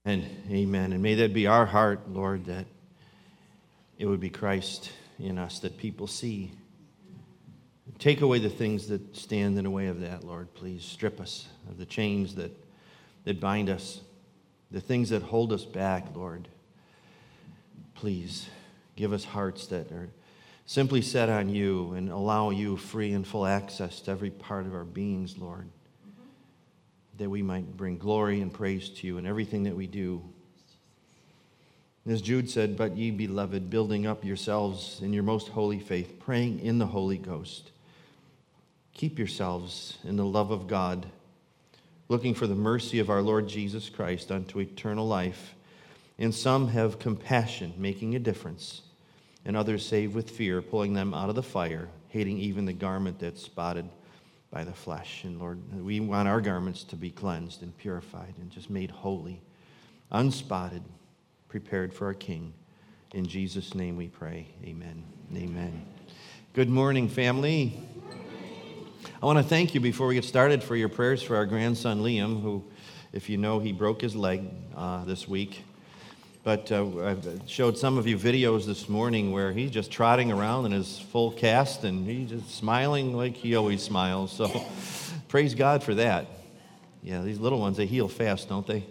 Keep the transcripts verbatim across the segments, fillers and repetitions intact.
And amen. And may that be our heart, Lord, that it would be Christ in us that people see. Take away the things that stand in the way of that, Lord. Please strip us of the chains that, that bind us, the things that hold us back, Lord. Please give us hearts that are simply set on you and allow you free and full access to every part of our beings, Lord, that we might bring glory and praise to you in everything that we do. And as Jude said, but ye beloved, building up yourselves in your most holy faith, praying in the Holy Ghost. Keep yourselves in the love of God, looking for the mercy of our Lord Jesus Christ unto eternal life. And some have compassion, making a difference, and others save with fear, pulling them out of the fire, hating even the garment that's spotted by the flesh. And Lord, we want our garments to be cleansed and purified and just made holy, unspotted, prepared for our King. In Jesus' name we pray. Amen. Amen. Good morning, family. I want to thank you before we get started for your prayers for our grandson Liam, who, if you know, he broke his leg uh, this week. But uh, I've showed some of you videos this morning where he's just trotting around in his full cast and he's just smiling like he always smiles. So praise God for that. Yeah, these little ones, they heal fast, don't they?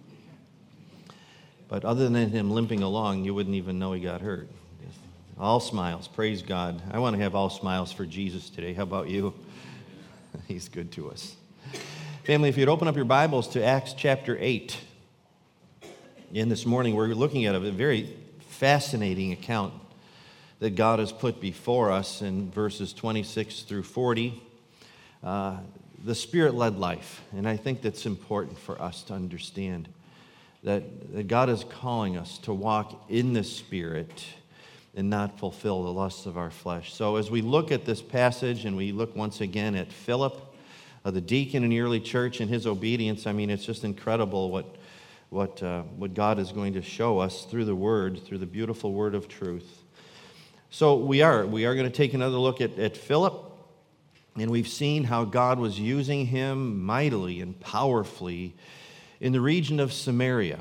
But other than him limping along, you wouldn't even know he got hurt. All smiles. Praise God. I want to have all smiles for Jesus today. How about you? He's good to us. Family, if you'd open up your Bibles to Acts chapter eight. And this morning we're looking at a very fascinating account that God has put before us in verses twenty-six through forty. Uh, the Spirit-led life. And I think that's important for us to understand that, that God is calling us to walk in the Spirit and not fulfill the lusts of our flesh. So as we look at this passage and we look once again at Philip, uh, the deacon in the early church, and his obedience, I mean, it's just incredible what what uh, what God is going to show us through the Word, through the beautiful Word of truth. So we are we are going to take another look at, at Philip, and we've seen how God was using him mightily and powerfully in the region of Samaria.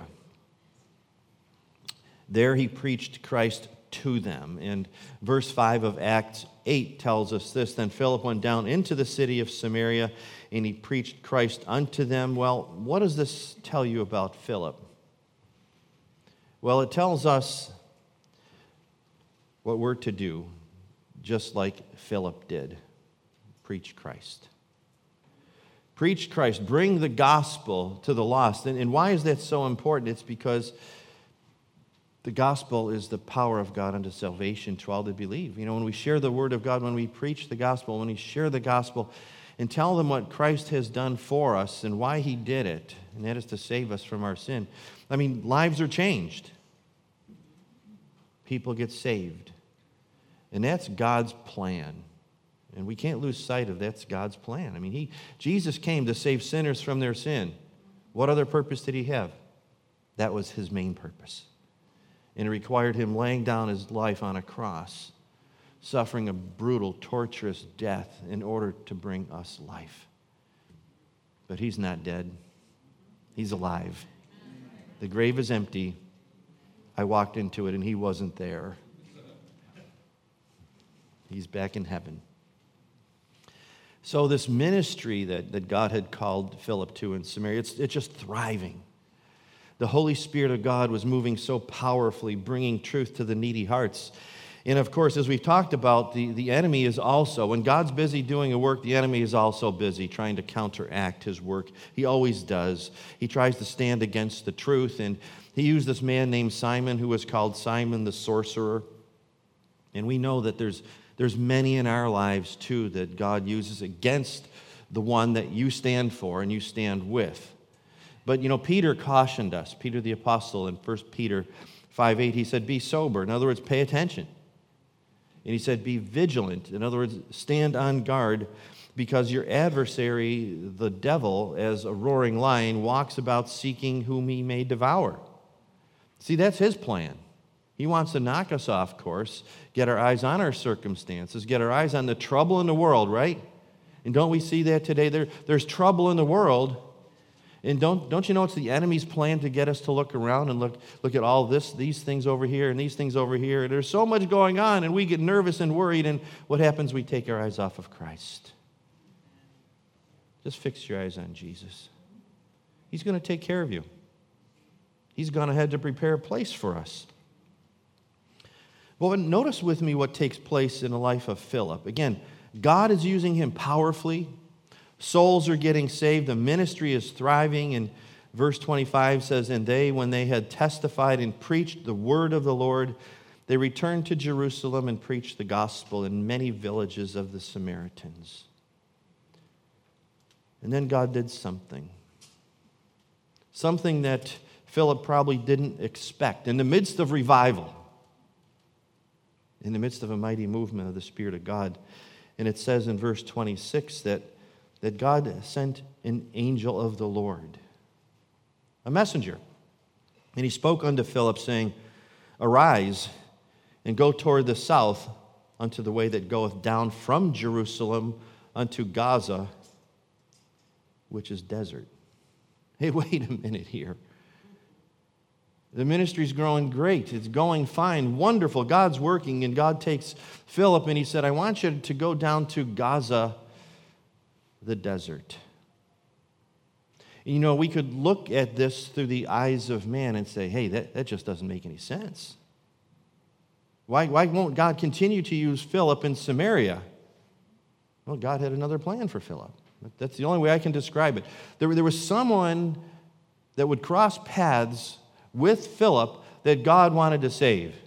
There he preached Christ to them. And verse five of Acts eight tells us this: Then Philip went down into the city of Samaria, and he preached Christ unto them. Well, what does this tell you about Philip? Well, it tells us what we're to do, just like Philip did. Preach Christ. Preach Christ. Bring the gospel to the lost. And, and why is that so important? It's because the gospel is the power of God unto salvation to all that believe. You know, when we share the word of God, when we preach the gospel, when we share the gospel and tell them what Christ has done for us and why he did it, and that is to save us from our sin, I mean, lives are changed. People get saved. And that's God's plan. And we can't lose sight of that's God's plan. I mean, he Jesus came to save sinners from their sin. What other purpose did he have? That was his main purpose. And it required him laying down his life on a cross, suffering a brutal, torturous death in order to bring us life. But he's not dead. He's alive. The grave is empty. I walked into it and he wasn't there. He's back in heaven. So this ministry that, that God had called Philip to in Samaria, it's, it's just thriving. The Holy Spirit of God was moving so powerfully, bringing truth to the needy hearts. And of course, as we've talked about, the, the enemy is also, when God's busy doing a work, the enemy is also busy trying to counteract his work. He always does. He tries to stand against the truth. And he used this man named Simon, who was called Simon the sorcerer. And we know that there's, there's many in our lives, too, that God uses against the one that you stand for and you stand with. But, you know, Peter cautioned us, Peter the apostle, in First Peter five eight, he said, be sober. In other words, pay attention. And he said, be vigilant. In other words, stand on guard, because your adversary, the devil, as a roaring lion, walks about seeking whom he may devour. See, that's his plan. He wants to knock us off course, get our eyes on our circumstances, get our eyes on the trouble in the world, right? And don't we see that today? There, there's trouble in the world. And don't, don't you know it's the enemy's plan to get us to look around and look, look at all this, these things over here and these things over here. And there's so much going on, and we get nervous and worried, and what happens? We take our eyes off of Christ. Just fix your eyes on Jesus. He's going to take care of you. He's gone ahead to prepare a place for us. Well, notice with me what takes place in the life of Philip. Again, God is using him powerfully. Souls are getting saved. The ministry is thriving. And verse twenty-five says, and they, when they had testified and preached the word of the Lord, they returned to Jerusalem and preached the gospel in many villages of the Samaritans. And then God did something. Something that Philip probably didn't expect. In the midst of revival, in the midst of a mighty movement of the Spirit of God. And it says in verse twenty-six that that God sent an angel of the Lord, a messenger. And he spoke unto Philip, saying, arise and go toward the south unto the way that goeth down from Jerusalem unto Gaza, which is desert. Hey, wait a minute here. The ministry's growing great. It's going fine, wonderful. God's working, and God takes Philip, and he said, I want you to go down to Gaza, the desert. You know, we could look at this through the eyes of man and say, hey, that, that just doesn't make any sense. Why, why won't God continue to use Philip in Samaria? Well, God had another plan for Philip. That's the only way I can describe it. There, there was someone that would cross paths with Philip that God wanted to save.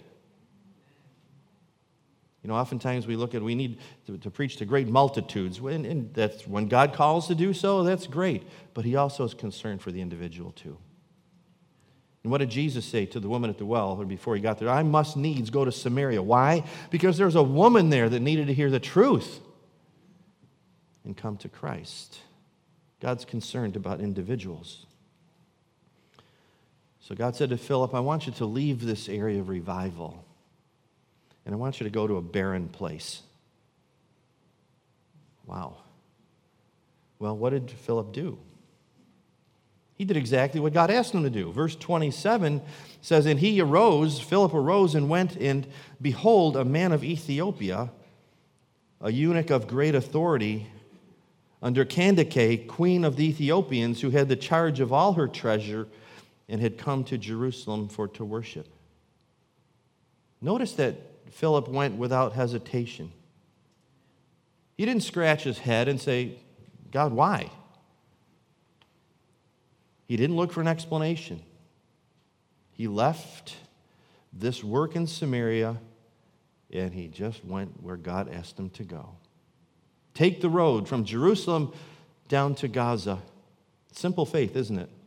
You know, oftentimes we look at, we need to, to preach to great multitudes, and, and that's when God calls to do so, that's great. But he also is concerned for the individual too. And what did Jesus say to the woman at the well or before he got there? I must needs go to Samaria. Why? Because there's a woman there that needed to hear the truth and come to Christ. God's concerned about individuals. So God said to Philip, I want you to leave this area of revival, and I want you to go to a barren place. Wow. Well, what did Philip do? He did exactly what God asked him to do. Verse twenty-seven says, and he arose, Philip arose and went, and behold, a man of Ethiopia, a eunuch of great authority, under Candace, queen of the Ethiopians, who had the charge of all her treasure, and had come to Jerusalem for to worship. Notice that Philip went without hesitation. He didn't scratch his head and say, God, why? He didn't look for an explanation. He left this work in Samaria, and he just went where God asked him to go. Take the road from Jerusalem down to Gaza. Simple faith, isn't it?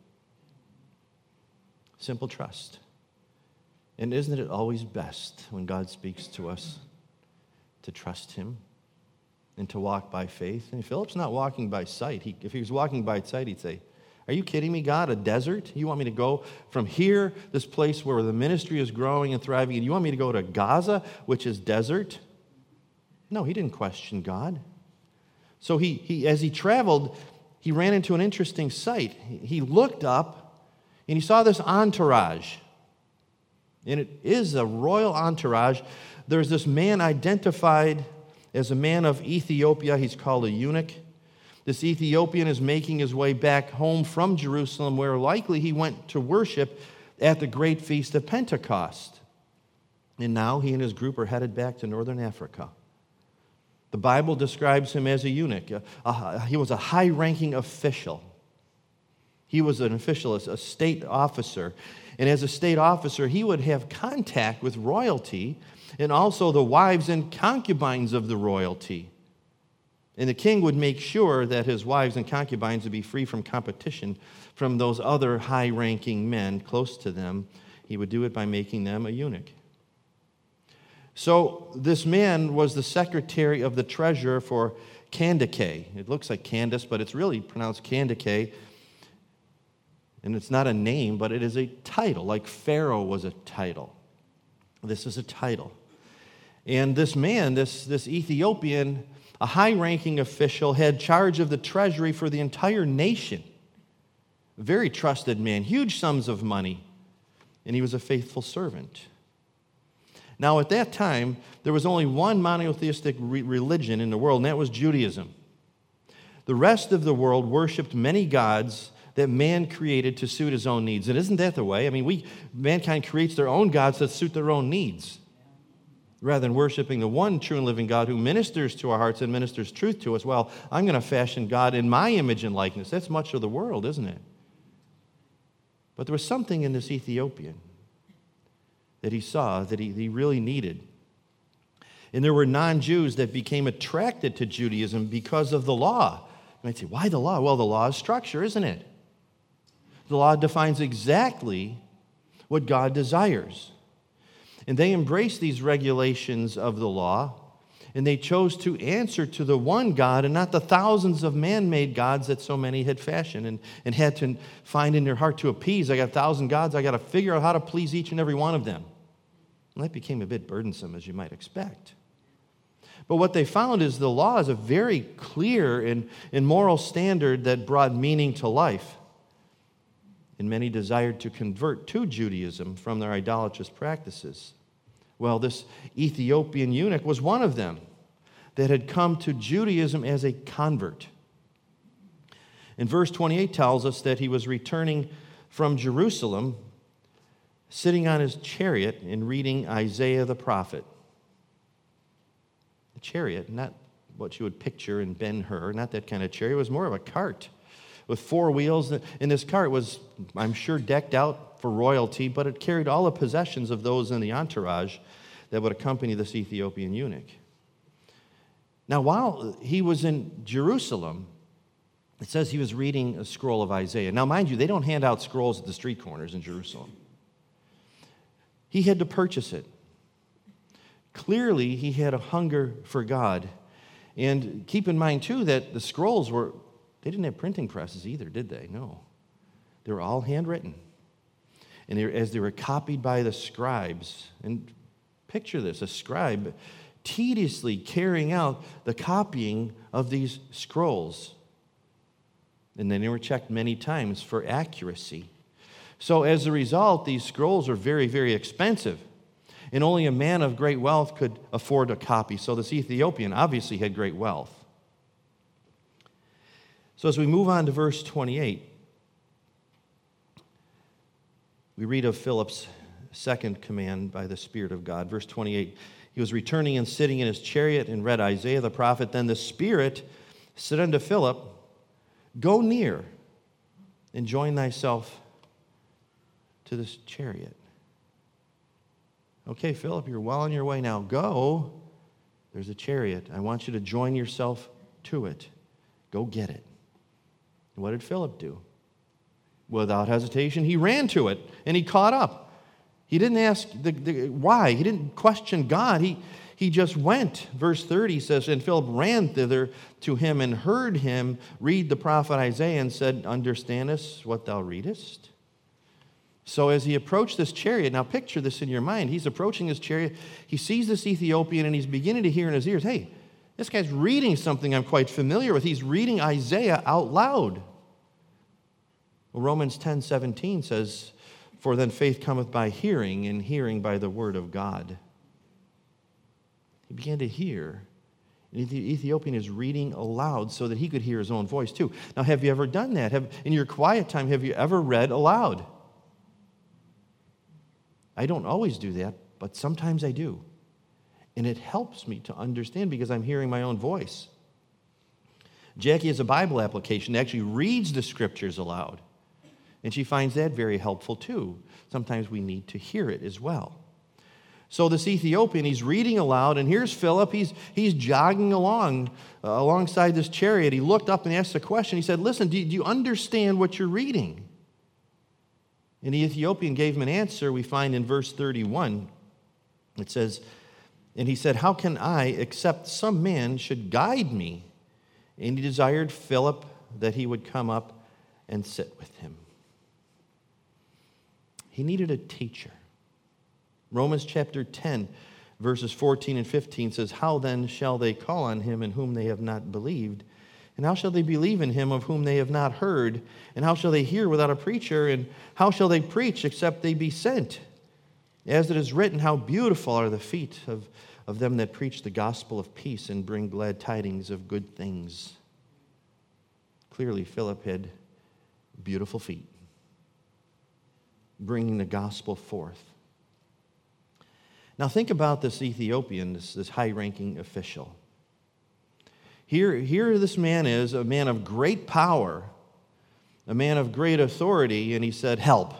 Simple trust. And isn't it always best when God speaks to us to trust him and to walk by faith? And Philip's not walking by sight. He, if he was walking by sight, he'd say, are you kidding me, God? A desert? You want me to go from here, this place where the ministry is growing and thriving, and you want me to go to Gaza, which is desert? No, he didn't question God. So he, he as he traveled, he ran into an interesting sight. He, he looked up, and he saw this entourage. And it is a royal entourage. There's this man identified as a man of Ethiopia. He's called a eunuch. This Ethiopian is making his way back home from Jerusalem, where likely he went to worship at the great feast of Pentecost. And now he and his group are headed back to northern Africa. The Bible describes him as a eunuch. A, a, he was a high-ranking official. He was an official, a state officer. And as a state officer, he would have contact with royalty and also the wives and concubines of the royalty. And the king would make sure that his wives and concubines would be free from competition from those other high-ranking men close to them. He would do it by making them a eunuch. So this man was the secretary of the treasurer for Candace. It looks like Candace, but it's really pronounced Candace. And it's not a name, but it is a title, like Pharaoh was a title. This is a title. And this man, this, this Ethiopian, a high-ranking official, had charge of the treasury for the entire nation. a very trusted man, huge sums of money, and he was a faithful servant. Now, at that time, there was only one monotheistic re- religion in the world, and that was Judaism. The rest of the world worshiped many gods that man created to suit his own needs. And isn't that the way? I mean, we mankind creates their own gods that suit their own needs, rather than worshiping the one true and living God who ministers to our hearts and ministers truth to us. Well, I'm going to fashion God in my image and likeness. That's much of the world, isn't it? But there was something in this Ethiopian that he saw that he, he really needed. And there were non-Jews that became attracted to Judaism because of the law. You might say, why the law? Well, the law is structure, isn't it? The law defines exactly what God desires. And they embraced these regulations of the law, and they chose to answer to the one God and not the thousands of man-made gods that so many had fashioned and, and had to find in their heart to appease. I got a thousand gods. I got to figure out how to please each and every one of them. And that became a bit burdensome, as you might expect. But what they found is the law is a very clear and, and moral standard that brought meaning to life. And many desired to convert to Judaism from their idolatrous practices. Well, this Ethiopian eunuch was one of them that had come to Judaism as a convert. And verse twenty-eight tells us that he was returning from Jerusalem, sitting on his chariot and reading Isaiah the prophet. The chariot, not what you would picture in Ben-Hur, not that kind of chariot. It was more of a cart with four wheels. And this cart was, I'm sure, decked out for royalty, but it carried all the possessions of those in the entourage that would accompany this Ethiopian eunuch. Now, while he was in Jerusalem, it says he was reading a scroll of Isaiah. Now, mind you, they don't hand out scrolls at the street corners in Jerusalem. He had to purchase it. Clearly, he had a hunger for God. And keep in mind, too, that the scrolls were, they didn't have printing presses either, did they? No. They were all handwritten. And they, as they were copied by the scribes, and picture this, a scribe tediously carrying out the copying of these scrolls. And then they were checked many times for accuracy. So as a result, these scrolls are very, very expensive. And only a man of great wealth could afford a copy. So this Ethiopian obviously had great wealth. So as we move on to verse twenty-eight, we read of Philip's second command by the Spirit of God. Verse twenty-eight, he was returning and sitting in his chariot and read Isaiah the prophet. Then the Spirit said unto Philip, go near and join thyself to this chariot. Okay, Philip, you're well on your way now. Go. There's a chariot. I want you to join yourself to it. Go get it. And what did Philip do? Without hesitation, he ran to it, and he caught up. He didn't ask the, the, why. He didn't question God. He, he just went. Verse thirty says, and Philip ran thither to him and heard him read the prophet Isaiah and said, understandest what thou readest? So as he approached this chariot, now picture this in your mind. He's approaching his chariot. He sees this Ethiopian, and he's beginning to hear in his ears, hey, this guy's reading something I'm quite familiar with. He's reading Isaiah out loud. Well, Romans ten seventeen says, for then faith cometh by hearing, and hearing by the word of God. He began to hear. And the Ethiopian is reading aloud so that he could hear his own voice too. Now, have you ever done that? Have, in your quiet time, have you ever read aloud? I don't always do that, but sometimes I do. And it helps me to understand because I'm hearing my own voice. Jackie has a Bible application that actually reads the scriptures aloud. And she finds that very helpful too. Sometimes we need to hear it as well. So this Ethiopian, he's reading aloud, and here's Philip. He's, he's jogging along uh, alongside this chariot. He looked up and asked a question. He said, listen, do, do you understand what you're reading? And the Ethiopian gave him an answer we find in verse thirty-one. It says, and he said, how can I, except some man should guide me? And he desired Philip that he would come up and sit with him. He needed a teacher. Romans chapter ten, verses fourteen and fifteen says, how then shall they call on him in whom they have not believed? And how shall they believe in him of whom they have not heard? And how shall they hear without a preacher? And how shall they preach except they be sent? As it is written, how beautiful are the feet of, of them that preach the gospel of peace and bring glad tidings of good things. Clearly, Philip had beautiful feet, bringing the gospel forth. Now think about this Ethiopian, this, this high-ranking official. Here, here this man is, a man of great power, a man of great authority, and he said, help.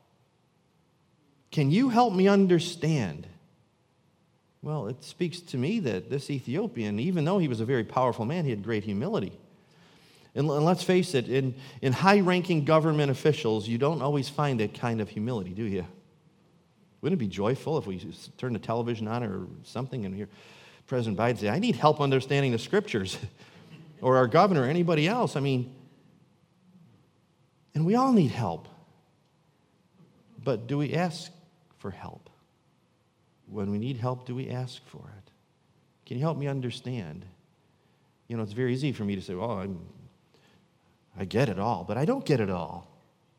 Can you help me understand? Well, it speaks to me that this Ethiopian, even though he was a very powerful man, he had great humility. And, and let's face it, in, in high-ranking government officials, you don't always find that kind of humility, do you? Wouldn't it be joyful if we turn the television on or something and hear President Biden say, I need help understanding the scriptures, or our governor, or anybody else? I mean, and we all need help. But do we ask for help? When we need help, do we ask for it? Can you help me understand? You know, it's very easy for me to say, well, I'm, I get it all, but I don't get it all.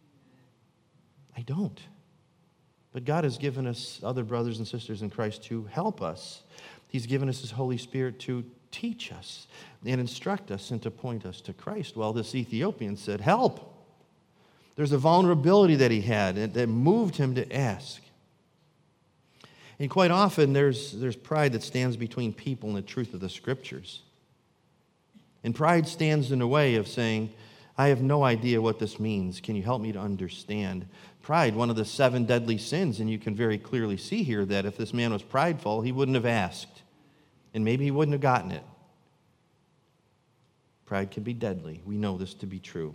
I don't. But God has given us other brothers and sisters in Christ to help us. He's given us His Holy Spirit to teach us and instruct us and to point us to Christ. Well, this Ethiopian said, help. There's a vulnerability that he had that moved him to ask. And quite often, there's, there's pride that stands between people and the truth of the Scriptures. And pride stands in the way of saying, I have no idea what this means. Can you help me to understand? Pride, one of the seven deadly sins, and you can very clearly see here that if this man was prideful, he wouldn't have asked. And maybe he wouldn't have gotten it. Pride can be deadly. We know this to be true.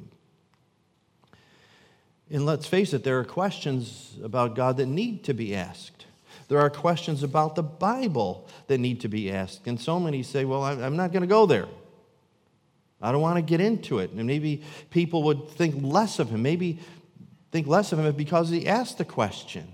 And let's face it, there are questions about God that need to be asked. There are questions about the Bible that need to be asked. And so many say, well, I'm not going to go there. I don't want to get into it. And maybe people would think less of him. Maybe think less of him because he asked the question.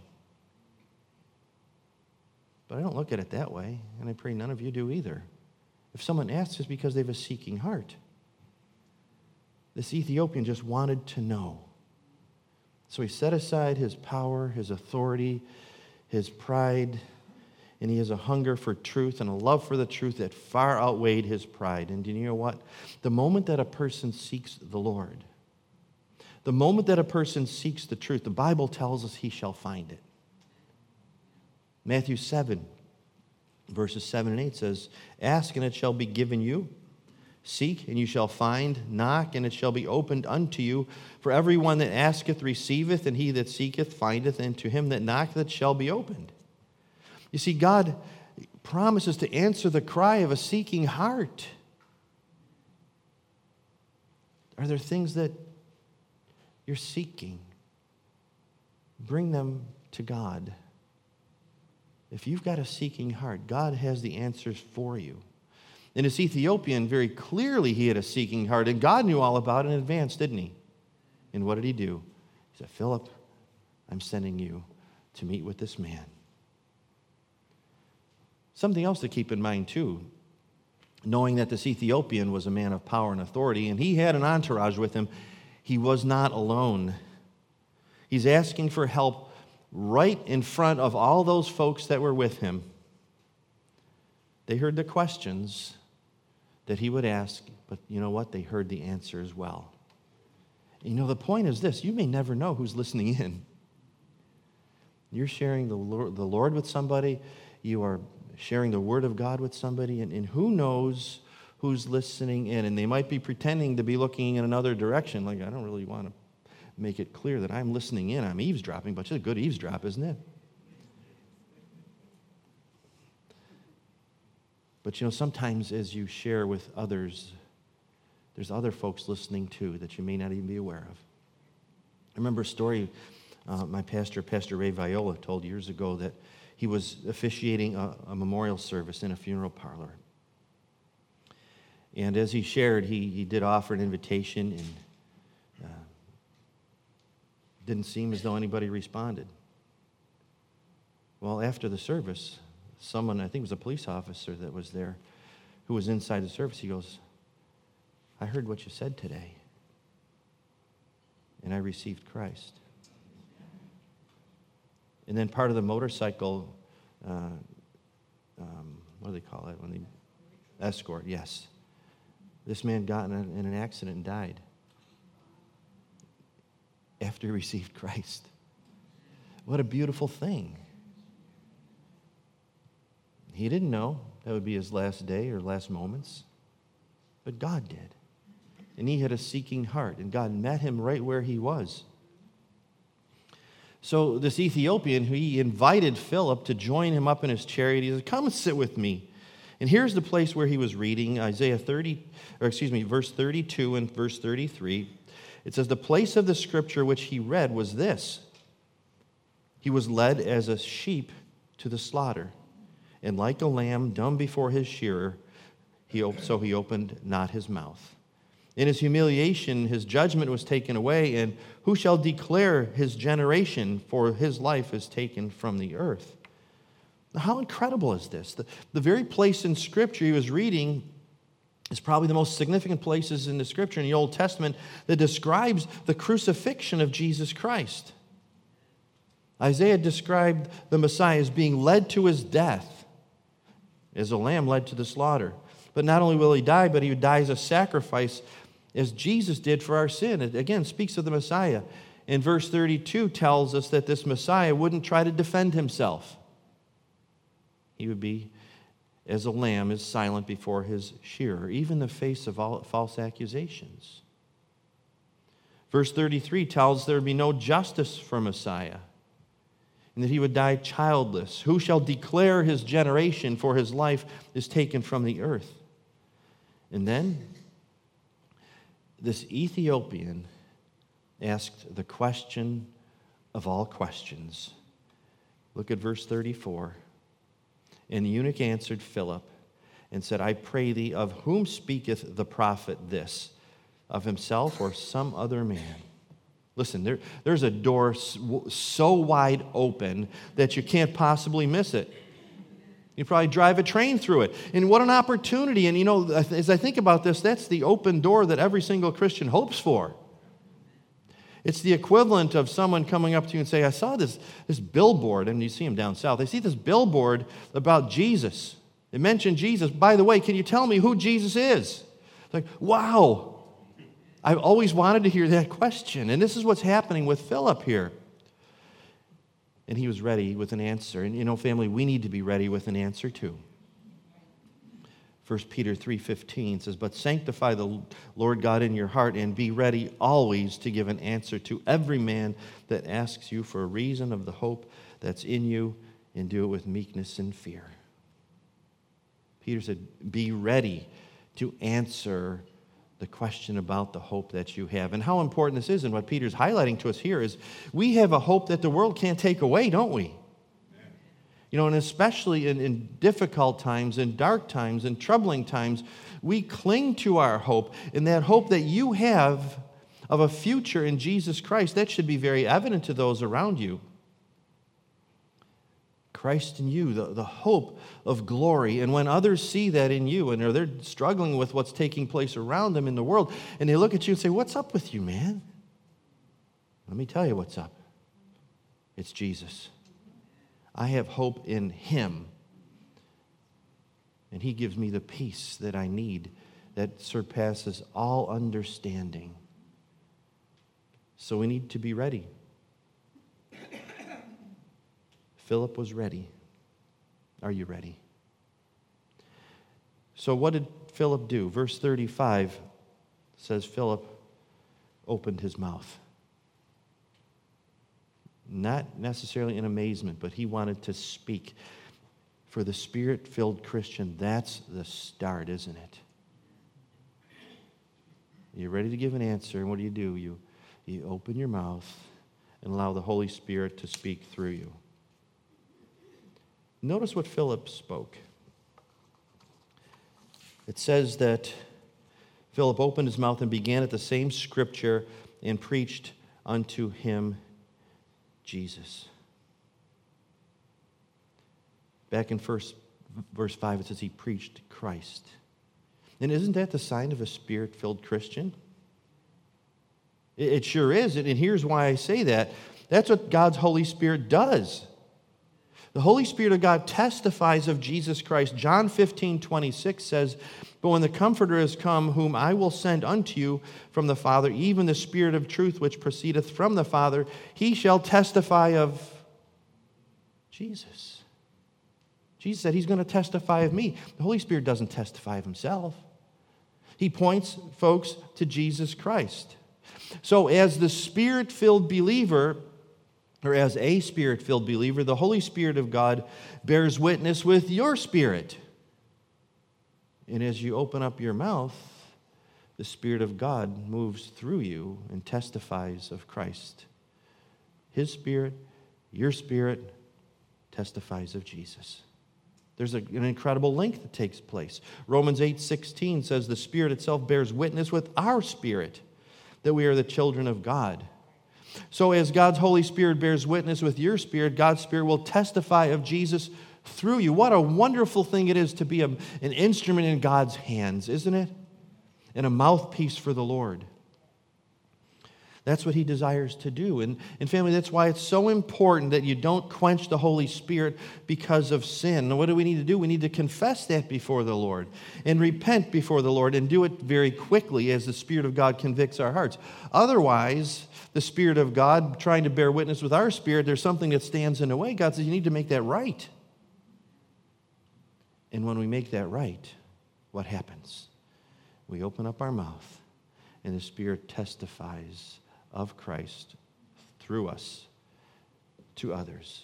But I don't look at it that way, and I pray none of you do either. If someone asks, it's because they have a seeking heart. This Ethiopian just wanted to know. So he set aside his power, his authority, his pride, and he has a hunger for truth and a love for the truth that far outweighed his pride. And do you know what? The moment that a person seeks the Lord, the moment that a person seeks the truth, the Bible tells us he shall find it. Matthew seven, verses seven and eight says, ask and it shall be given you. Seek and you shall find. Knock and it shall be opened unto you. For everyone that asketh receiveth, and he that seeketh findeth, and to him that knocketh it shall be opened. You see, God promises to answer the cry of a seeking heart. Are there things that you're seeking? Bring them to God. If you've got a seeking heart, God has the answers for you. And this Ethiopian, very clearly he had a seeking heart, and God knew all about it in advance, didn't he? And what did he do? He said, Philip, I'm sending you to meet with this man. Something else to keep in mind, too, knowing that this Ethiopian was a man of power and authority, and he had an entourage with him, he was not alone. He's asking for help right in front of all those folks that were with him. They heard the questions that he would ask, but you know what? They heard the answer as well. You know, the point is this: you may never know who's listening in. You're sharing the Lord, the Lord with somebody, you are sharing the Word of God with somebody, and, and who knows who's listening in. And they might be pretending to be looking in another direction, like, I don't really want to make it clear that I'm listening in, I'm eavesdropping, but it's a good eavesdrop, isn't it? But you know, sometimes as you share with others, there's other folks listening too that you may not even be aware of. I remember a story uh, my pastor, Pastor Ray Viola, told years ago that he was officiating a, a memorial service in a funeral parlor. And as he shared, he, he did offer an invitation, and uh, didn't seem as though anybody responded. Well, after the service, someone, I think it was a police officer that was there, who was inside the service, he goes, I heard what you said today, and I received Christ. And then part of the motorcycle, uh, um, what do they call it? When they escort, yes. This man got in, a, in an accident and died after he received Christ. What a beautiful thing. He didn't know that would be his last day or last moments, but God did. And he had a seeking heart, and God met him right where he was. So this Ethiopian, he invited Philip to join him up in his chariot. He said, come and sit with me. And here's the place where he was reading, Isaiah thirty, or excuse me, verse thirty-two and verse thirty-three. It says, the place of the scripture which he read was this. He was led as a sheep to the slaughter, and like a lamb dumb before his shearer, he op- so he opened not his mouth. In his humiliation, his judgment was taken away, and who shall declare his generation? For his life is taken from the earth. Now, how incredible is this? The, the very place in Scripture he was reading is probably the most significant places in the Scripture in the Old Testament that describes the crucifixion of Jesus Christ. Isaiah described the Messiah as being led to his death, as a lamb led to the slaughter. But not only will he die, but he would die as a sacrifice, as Jesus did for our sin. It again speaks of the Messiah. And verse thirty-two tells us that this Messiah wouldn't try to defend himself. He would be as a lamb is silent before his shearer, even in the face of all false accusations. Verse thirty-three tells there would be no justice for Messiah, and that he would die childless. Who shall declare his generation? For his life is taken from the earth. And then this Ethiopian asked the question of all questions. Look at verse thirty-four. And the eunuch answered Philip and said, I pray thee, of whom speaketh the prophet this? Of himself or some other man? Listen, there, there's a door so wide open that you can't possibly miss it. You probably drive a train through it. And what an opportunity. And you know, as I think about this, that's the open door that every single Christian hopes for. It's the equivalent of someone coming up to you and say, I saw this, this billboard, and you see them down south. They see this billboard about Jesus. They mention Jesus. By the way, can you tell me who Jesus is? It's like, wow. I've always wanted to hear that question. And this is what's happening with Philip here. And he was ready with an answer. And you know, family, we need to be ready with an answer too. First Peter three fifteen says, but sanctify the Lord God in your heart and be ready always to give an answer to every man that asks you for a reason of the hope that's in you, and do it with meekness and fear. Peter said, be ready to answer the question about the hope that you have. And how important this is, and what Peter's highlighting to us here is we have a hope that the world can't take away, don't we? You know, and especially in, in difficult times, in dark times, in troubling times, we cling to our hope. And that hope that you have of a future in Jesus Christ, that should be very evident to those around you. Christ in you, the, the hope of glory. And when others see that in you, and they're struggling with what's taking place around them in the world, and they look at you and say, what's up with you, man? Let me tell you what's up. It's Jesus. I have hope in him. And he gives me the peace that I need that surpasses all understanding. So we need to be ready. Philip was ready. Are you ready? So what did Philip do? Verse thirty-five says Philip opened his mouth. Not necessarily in amazement, but he wanted to speak. For the Spirit-filled Christian, that's the start, isn't it? You're ready to give an answer, and what do you do? You, you open your mouth and allow the Holy Spirit to speak through you. Notice what Philip spoke. It says that Philip opened his mouth and began at the same scripture and preached unto him Jesus. Back in first, verse five, it says he preached Christ. And isn't that the sign of a Spirit-filled Christian? It, it sure is. And here's why I say that. That's what God's Holy Spirit does. The Holy Spirit of God testifies of Jesus Christ. John fifteen twenty-six says, "But when the Comforter is come, whom I will send unto you from the Father, even the Spirit of truth which proceedeth from the Father, he shall testify of Jesus." Jesus said he's going to testify of me. The Holy Spirit doesn't testify of himself. He points folks to Jesus Christ. So as the Spirit-filled believer, or as a Spirit-filled believer, the Holy Spirit of God bears witness with your spirit. And as you open up your mouth, the Spirit of God moves through you and testifies of Christ. His Spirit, your spirit, testifies of Jesus. There's a, an incredible link that takes place. Romans eight sixteen says the Spirit itself bears witness with our spirit that we are the children of God. So as God's Holy Spirit bears witness with your spirit, God's Spirit will testify of Jesus through you. What a wonderful thing it is to be a, an instrument in God's hands, isn't it? And a mouthpiece for the Lord. That's what he desires to do. And, and family, that's why it's so important that you don't quench the Holy Spirit because of sin. And what do we need to do? We need to confess that before the Lord and repent before the Lord and do it very quickly as the Spirit of God convicts our hearts. Otherwise, the Spirit of God trying to bear witness with our spirit, there's something that stands in the way. God says you need to make that right. And when we make that right, what happens? We open up our mouth and the Spirit testifies of Christ through us to others.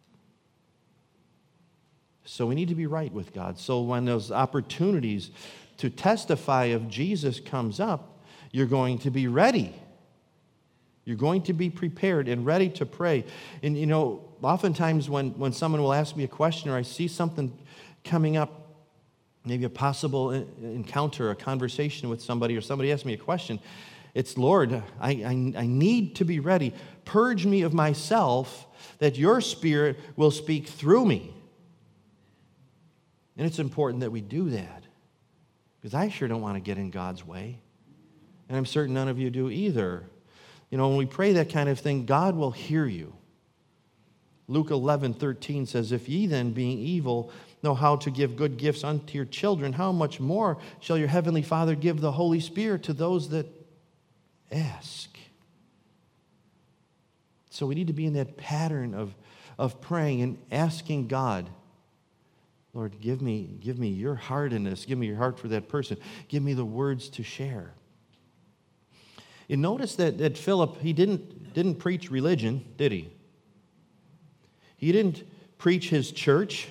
So we need to be right with God. So when those opportunities to testify of Jesus comes up, you're going to be ready. You're going to be prepared and ready to pray. And you know, oftentimes when, when someone will ask me a question or I see something coming up, maybe a possible encounter, a conversation with somebody, or somebody asks me a question, it's, Lord, I, I, I need to be ready. Purge me of myself that your Spirit will speak through me. And it's important that we do that because I sure don't want to get in God's way. And I'm certain none of you do either. You know, when we pray that kind of thing, God will hear you. Luke eleven thirteen says, "If ye then, being evil, know how to give good gifts unto your children, how much more shall your heavenly Father give the Holy Spirit to those that ask?" So we need to be in that pattern of, of praying and asking God, Lord, give me, give me your heart in this. Give me your heart for that person. Give me the words to share. And notice that, that Philip, he didn't, didn't preach religion, did he? He didn't preach his church.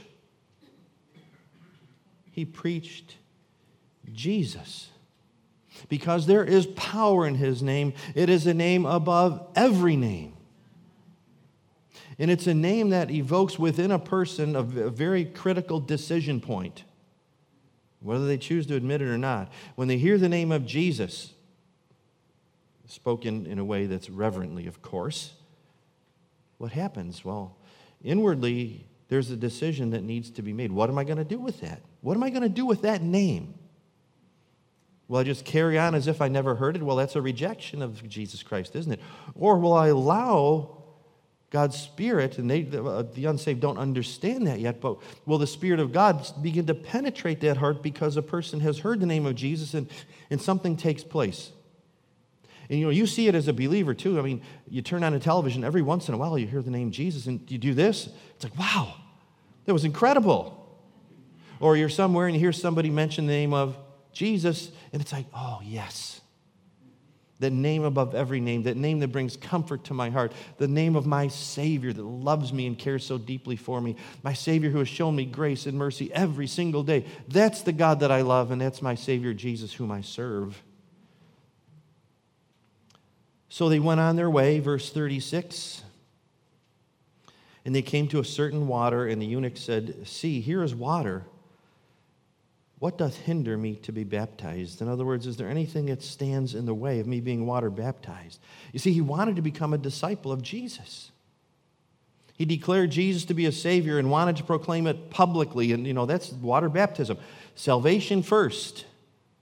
He preached Jesus. Because there is power in his name. It is a name above every name. And it's a name that evokes within a person a very critical decision point, whether they choose to admit it or not. When they hear the name of Jesus, spoken in a way that's reverently, of course, what happens? Well, inwardly, there's a decision that needs to be made. What am I going to do with that? What am I going to do with that name? Will I just carry on as if I never heard it? Well, that's a rejection of Jesus Christ, isn't it? Or will I allow God's Spirit, and they, the, the unsaved don't understand that yet, but will the Spirit of God begin to penetrate that heart because a person has heard the name of Jesus and, and something takes place? And you know, you see it as a believer too. I mean, you turn on a television, every once in a while you hear the name Jesus, and you do this, it's like, wow, that was incredible. Or you're somewhere and you hear somebody mention the name of Jesus, and it's like, oh, yes. That name above every name, that name that brings comfort to my heart, the name of my Savior that loves me and cares so deeply for me, my Savior who has shown me grace and mercy every single day. That's the God that I love, and that's my Savior Jesus whom I serve. So they went on their way, verse thirty-six, and they came to a certain water, and the eunuch said, "See, here is water. What doth hinder me to be baptized?" In other words, is there anything that stands in the way of me being water baptized? You see, he wanted to become a disciple of Jesus. He declared Jesus to be a Savior and wanted to proclaim it publicly. And, you know, that's water baptism. Salvation first.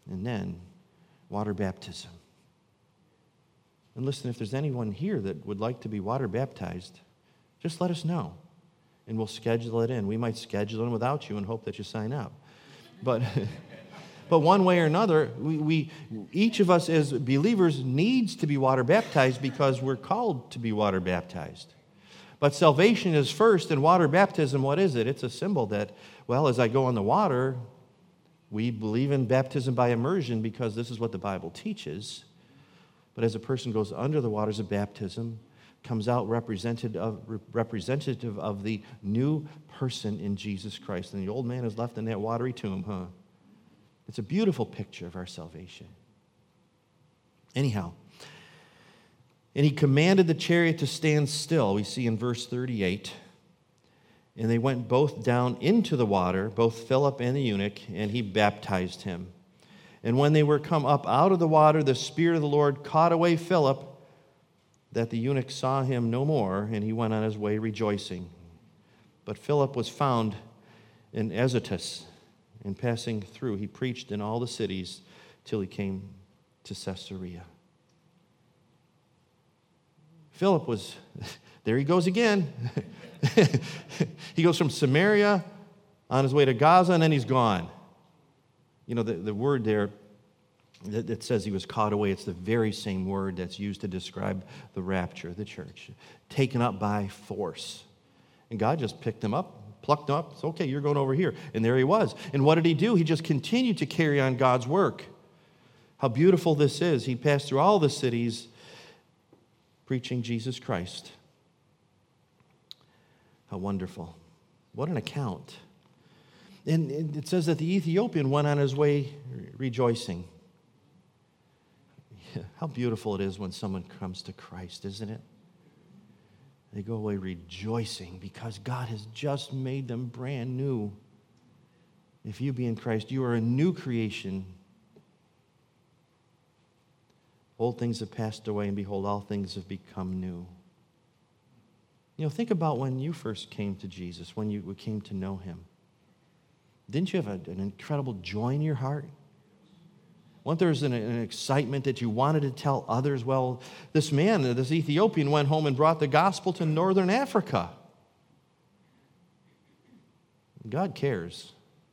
and then water baptism. And listen, if there's anyone here that would like to be water baptized, just let us know, and we'll schedule it in. We might schedule it without you and hope that you sign up. But, but one way or another, we, we each of us as believers needs to be water baptized because we're called to be water baptized. But salvation is first, and water baptism, what is it? It's a symbol that, well, as I go in the water, we believe in baptism by immersion because this is what the Bible teaches. But as a person goes under the waters of baptism, comes out representative of, representative of the new person in Jesus Christ. And the old man is left in that watery tomb, huh? It's a beautiful picture of our salvation. Anyhow, and he commanded the chariot to stand still, we see in verse thirty-eight. And they went both down into the water, both Philip and the eunuch, and he baptized him. And when they were come up out of the water, the Spirit of the Lord caught away Philip, that the eunuch saw him no more, and he went on his way rejoicing. But Philip was found in Azotus, and passing through, he preached in all the cities till he came to Caesarea. Philip was, there he goes again. He goes from Samaria on his way to Gaza, and then he's gone. You know, the, the word there that, that says he was caught away, it's the very same word that's used to describe the rapture of the church. Taken up by force. And God just picked him up, plucked him up. It's okay, you're going over here. And there he was. And what did he do? He just continued to carry on God's work. How beautiful this is. He passed through all the cities preaching Jesus Christ. How wonderful. What an account. And it says that the Ethiopian went on his way rejoicing. How beautiful it is when someone comes to Christ, isn't it? They go away rejoicing because God has just made them brand new. If you be in Christ, you are a new creation. Old things have passed away, and behold, all things have become new. You know, think about when you first came to Jesus, when you came to know him. Didn't you have a, an incredible joy in your heart? Wasn't there an, an excitement that you wanted to tell others? Well, this man, this Ethiopian, went home and brought the gospel to northern Africa. God cares.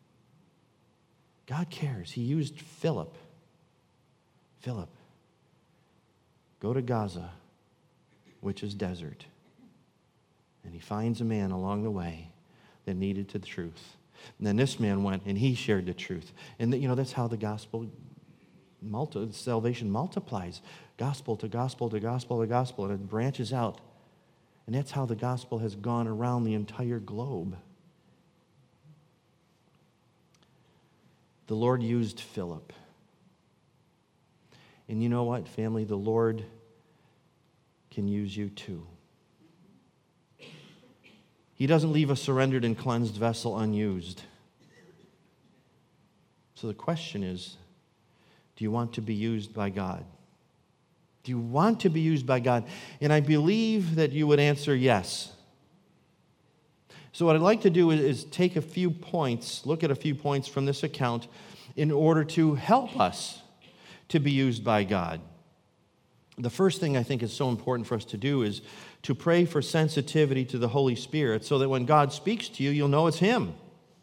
God cares. He used Philip. Philip, go to Gaza, which is desert. And he finds a man along the way that needed the truth. And then this man went and he shared the truth. And, you know, that's how the gospel, multi, salvation multiplies. Gospel to gospel to gospel to gospel. And it branches out. And that's how the gospel has gone around the entire globe. The Lord used Philip. And you know what, family? The Lord can use you too. He doesn't leave a surrendered and cleansed vessel unused. So the question is, do you want to be used by God? Do you want to be used by God? And I believe that you would answer yes. So what I'd like to do is, is take a few points, look at a few points from this account in order to help us to be used by God. The first thing I think is so important for us to do is to pray for sensitivity to the Holy Spirit so that when God speaks to you, you'll know it's Him.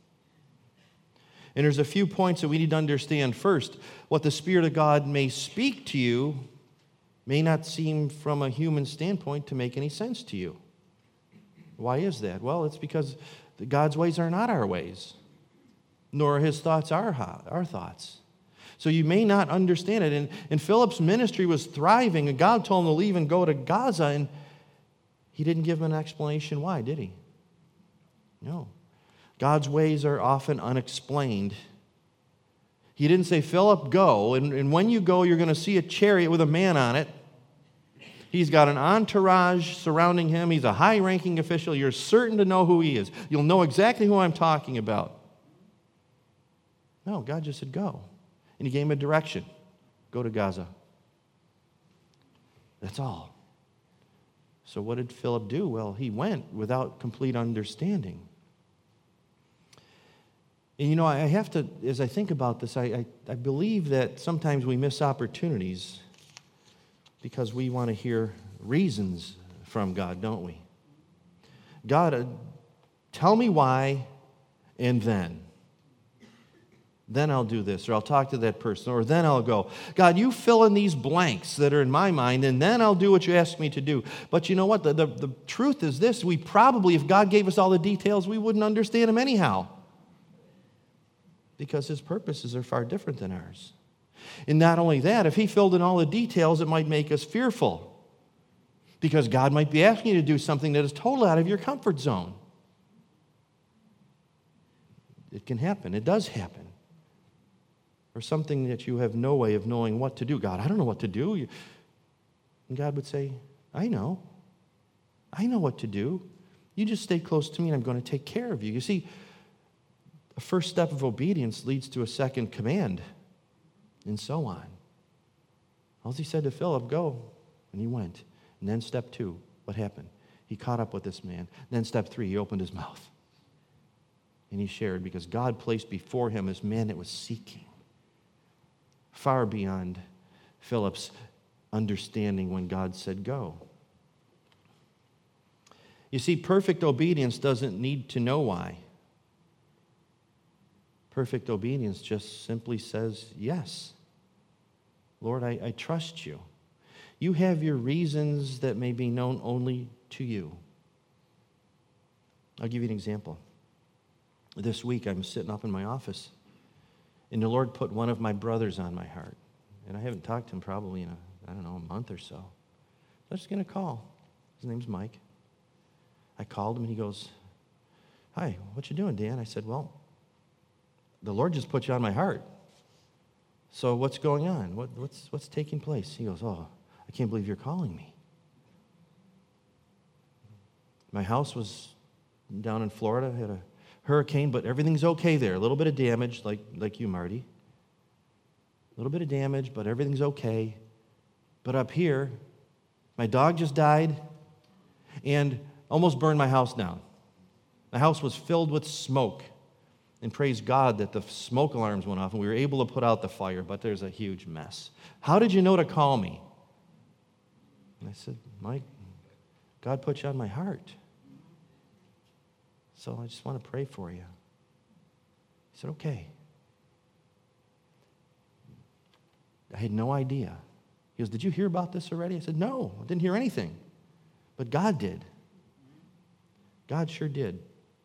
And there's a few points that we need to understand. First, what the Spirit of God may speak to you may not seem from a human standpoint to make any sense to you. Why is that? Well, it's because God's ways are not our ways, nor are His thoughts our, our thoughts. So you may not understand it. And, and Philip's ministry was thriving, and God told him to leave and go to Gaza, and He didn't give him an explanation why, did He? No. God's ways are often unexplained. He didn't say, Philip, go, and, and when you go, you're going to see a chariot with a man on it. He's got an entourage surrounding him. He's a high-ranking official. You're certain to know who he is. You'll know exactly who I'm talking about. No, God just said, go. And He gave him a direction. Go to Gaza. That's all. So what did Philip do? Well, he went without complete understanding. And you know, I have to, as I think about this, I, I, I believe that sometimes we miss opportunities because we want to hear reasons from God, don't we? God, uh, tell me why, and then. Then I'll do this, or I'll talk to that person, or then I'll go. God, you fill in these blanks that are in my mind, and then I'll do what you ask me to do. But you know what? The, the, the truth is this. We probably, if God gave us all the details, we wouldn't understand them anyhow. Because his purposes are far different than ours. And not only that, if he filled in all the details, it might make us fearful. Because God might be asking you to do something that is totally out of your comfort zone. It can happen. It does happen. Or something that you have no way of knowing what to do. God, I don't know what to do. And God would say, I know. I know what to do. You just stay close to me and I'm going to take care of you. You see, the first step of obedience leads to a second command, and so on. All he said to Philip, go, and he went. And then step two, what happened? He caught up with this man. Then step three, he opened his mouth. And he shared, because God placed before him this man that was seeking, far beyond Philip's understanding when God said go. You see, perfect obedience doesn't need to know why. Perfect obedience just simply says, yes. Lord, I, I trust you. You have your reasons that may be known only to you. I'll give you an example. This week, I'm sitting up in my office, and the Lord put one of my brothers on my heart. And I haven't talked to him probably in, a, I don't know, a month or so. I'm just going to call. His name's Mike. I called him, and he goes, hi, what you doing, Dan? I said, well, the Lord just put you on my heart. So what's going on? What, what's, what's taking place? He goes, oh, I can't believe you're calling me. My house was down in Florida, had a hurricane, but everything's okay there. A little bit of damage, like, like you, Marty. A little bit of damage, but everything's okay. But up here, my dog just died and almost burned my house down. The house was filled with smoke. And praise God that the smoke alarms went off and we were able to put out the fire, but there's a huge mess. How did you know to call me? And I said, Mike, God put you on my heart. So I just want to pray for you. He said, okay. I had no idea. He goes, did you hear about this already? I said, no, I didn't hear anything. But God did. God sure did.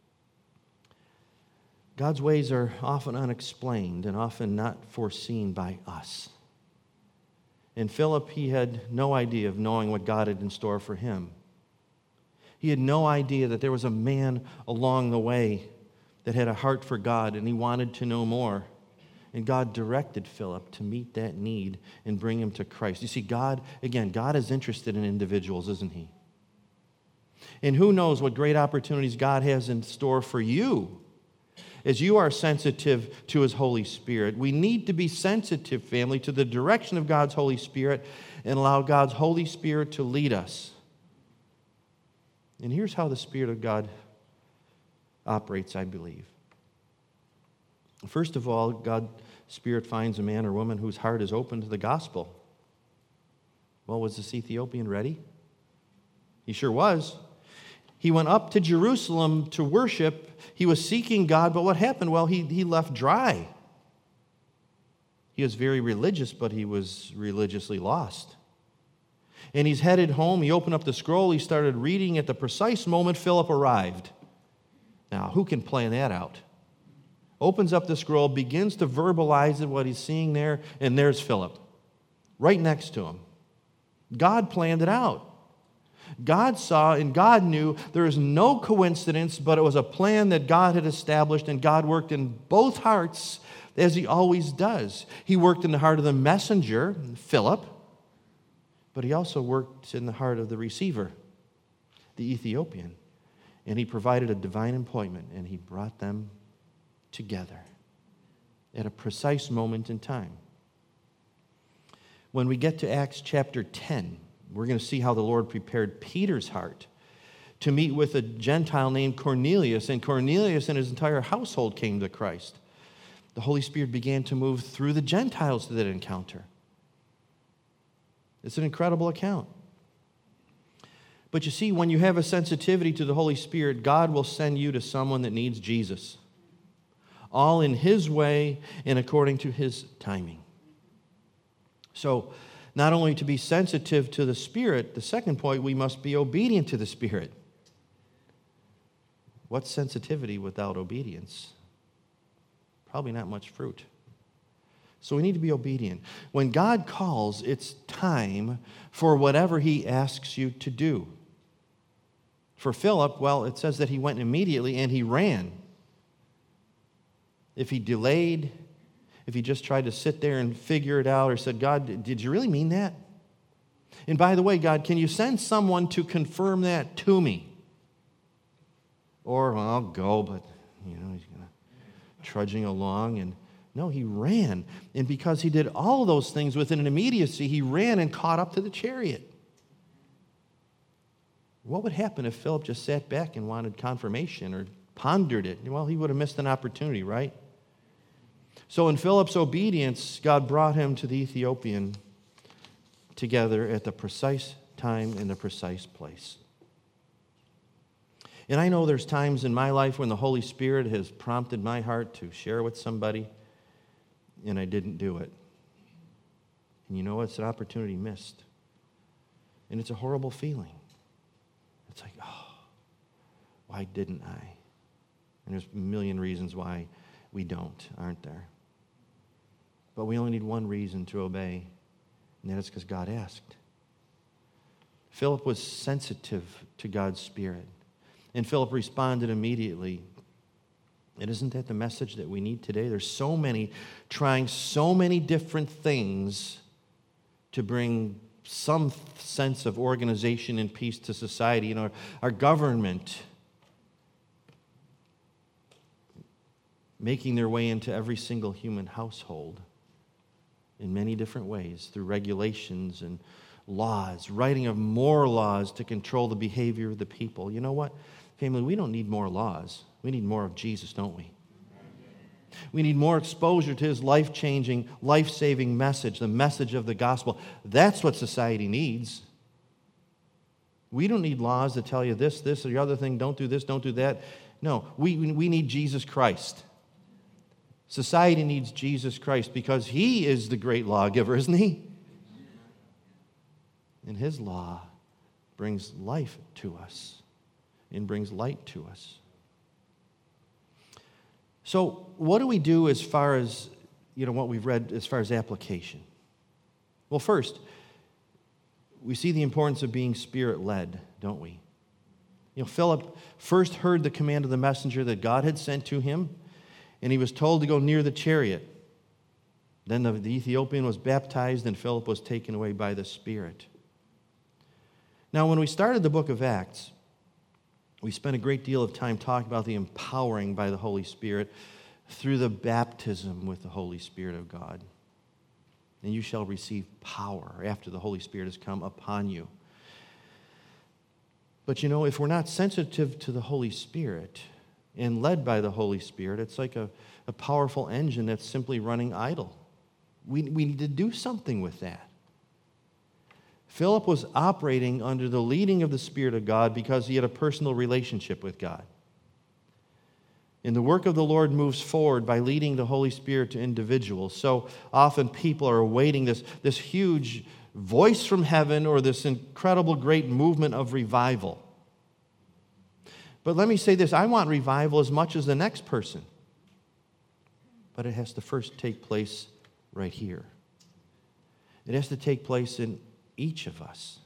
God's ways are often unexplained and often not foreseen by us. And Philip, he had no idea of knowing what God had in store for him. He had no idea that there was a man along the way that had a heart for God and he wanted to know more. And God directed Philip to meet that need and bring him to Christ. You see, God, again, God is interested in individuals, isn't he? And who knows what great opportunities God has in store for you as you are sensitive to his Holy Spirit. We need to be sensitive, family, to the direction of God's Holy Spirit and allow God's Holy Spirit to lead us. And here's how the Spirit of God operates, I believe. First of all, God's Spirit finds a man or woman whose heart is open to the gospel. Well, was this Ethiopian ready? He sure was. He went up to Jerusalem to worship. He was seeking God, but what happened? Well, he, he left dry. He was very religious, but he was religiously lost. And he's headed home. He opened up the scroll. He started reading. At the precise moment Philip arrived. Now, who can plan that out? Opens up the scroll, begins to verbalize it, what he's seeing there, and there's Philip, right next to him. God planned it out. God saw and God knew there is no coincidence, but it was a plan that God had established, and God worked in both hearts as he always does. He worked in the heart of the messenger, Philip, but he also worked in the heart of the receiver, the Ethiopian, and he provided a divine appointment, and he brought them together at a precise moment in time. When we get to Acts chapter ten, we're going to see how the Lord prepared Peter's heart to meet with a Gentile named Cornelius, and Cornelius and his entire household came to Christ. the Holy Spirit began to move through the Gentiles to that encounter. It's an incredible account. But you see, when you have a sensitivity to the Holy Spirit, God will send you to someone that needs Jesus, all in His way and according to His timing. So, not only to be sensitive to the Spirit, the second point, we must be obedient to the Spirit. What's sensitivity without obedience? Probably not much fruit. So we need to be obedient. When God calls, it's time for whatever He asks you to do. For Philip, well, it says that he went immediately and he ran. If he delayed, if he just tried to sit there and figure it out or said, God, did you really mean that? And by the way, God, can you send someone to confirm that to me? Or, well, I'll go, but, you know, he's going to trudging along. And no, he ran. And because he did all of those things within an immediacy, he ran and caught up to the chariot. What would happen if Philip just sat back and wanted confirmation or pondered it? Well, he would have missed an opportunity, right? So in Philip's obedience, God brought him to the Ethiopian together at the precise time and the precise place. And I know there's times in my life when the Holy Spirit has prompted my heart to share with somebody, and I didn't do it. And you know, it's an opportunity missed. And it's a horrible feeling. It's like, oh, why didn't I? And there's a million reasons why we don't, aren't there? But we only need one reason to obey, and that is because God asked. Philip was sensitive to God's Spirit, and Philip responded immediately. And isn't that the message that we need today? There's so many trying so many different things to bring some sense of organization and peace to society. You know, our government making their way into every single human household in many different ways through regulations and laws, writing of more laws to control the behavior of the people. You know what, family, we don't need more laws. We need more of Jesus, don't we? We need more exposure to His life-changing, life-saving message, the message of the gospel. That's what society needs. We don't need laws that tell you this, this, or the other thing, don't do this, don't do that. No, we, we need Jesus Christ. Society needs Jesus Christ because He is the great lawgiver, isn't He? And His law brings life to us and brings light to us. So what do we do as far as, you know, what we've read as far as application? Well, first, we see the importance of being Spirit-led, don't we? You know, Philip first heard the command of the messenger that God had sent to him, and he was told to go near the chariot. Then the, the Ethiopian was baptized, and Philip was taken away by the Spirit. Now, when we started the book of Acts, we spent a great deal of time talking about the empowering by the Holy Spirit through the baptism with the Holy Spirit of God. And you shall receive power after the Holy Spirit has come upon you. But you know, if we're not sensitive to the Holy Spirit and led by the Holy Spirit, it's like a, a powerful engine that's simply running idle. We, we need to do something with that. Philip was operating under the leading of the Spirit of God because he had a personal relationship with God. And the work of the Lord moves forward by leading the Holy Spirit to individuals. So often people are awaiting this, this huge voice from heaven or this incredible great movement of revival. But let me say this, I want revival as much as the next person. But it has to first take place right here. It has to take place in each of us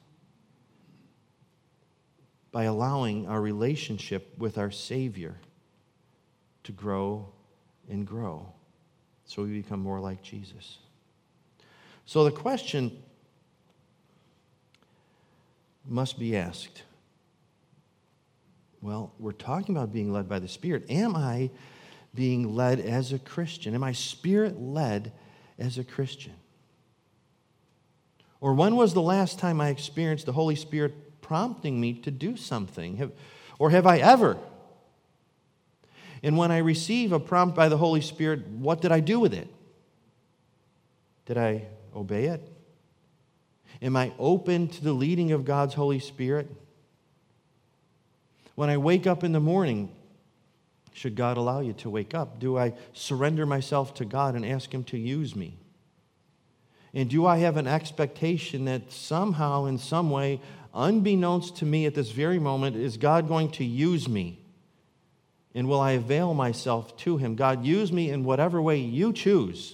by allowing our relationship with our Savior to grow and grow so we become more like Jesus. So the question must be asked, well, we're talking about being led by the Spirit. Am I being led as a Christian? Am I Spirit-led as a Christian? Or when was the last time I experienced the Holy Spirit prompting me to do something? Have, or have I ever? And when I receive a prompt by the Holy Spirit, what did I do with it? Did I obey it? Am I open to the leading of God's Holy Spirit? When I wake up in the morning, should God allow you to wake up, do I surrender myself to God and ask Him to use me? And do I have an expectation that somehow, in some way, unbeknownst to me at this very moment, is God going to use me? And will I avail myself to Him? God, use me in whatever way you choose.